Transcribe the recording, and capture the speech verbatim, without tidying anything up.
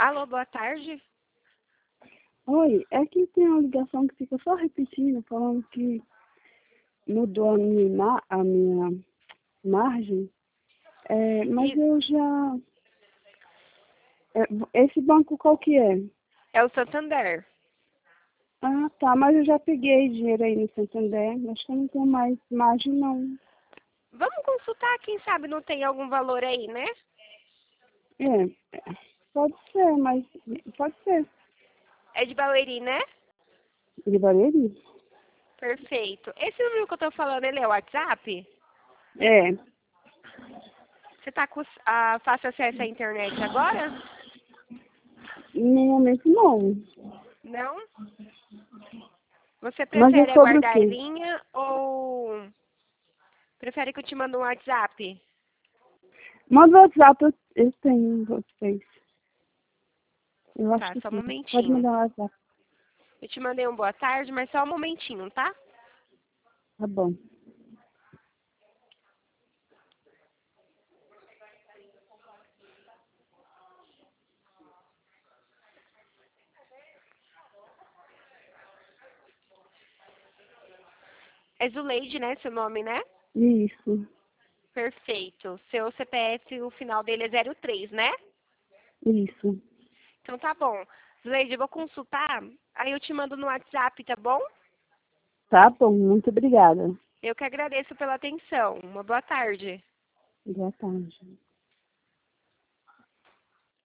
Alô, boa tarde. Oi, é que tem uma ligação que fica só repetindo, falando que mudou a minha, ima- a minha margem, é, mas E eu já... é, esse banco qual que é? é o Santander. Ah, tá, mas eu já peguei dinheiro aí no Santander, acho que eu não tenho mais margem não. Vamos consultar, quem sabe não tem algum valor aí, né? É, é, pode ser, mas pode ser. É de Barueri, né? De Barueri? Perfeito. Esse número que eu tô falando, ele é o WhatsApp? É, Você tá com ah, fácil acesso à internet agora? no momento não. Não? Você Mas é prefere sobre o aguardar em quê? linha ou prefere que eu te mande um WhatsApp? Manda o WhatsApp, eu, eu tenho vocês. Eu acho Tá, que só um sim. Pode momentinho. mandar o WhatsApp, Eu te mandei um boa tarde, mas só um momentinho, tá? tá bom. É Zuleide, né? Seu nome, né? Isso, Perfeito. Seu C P F, o final dele é zero três, né? isso. Então tá bom. Zuleide, eu vou consultar, aí eu te mando no WhatsApp, tá bom? Tá bom, muito obrigada. Eu que agradeço pela atenção. Uma boa tarde. Boa tarde.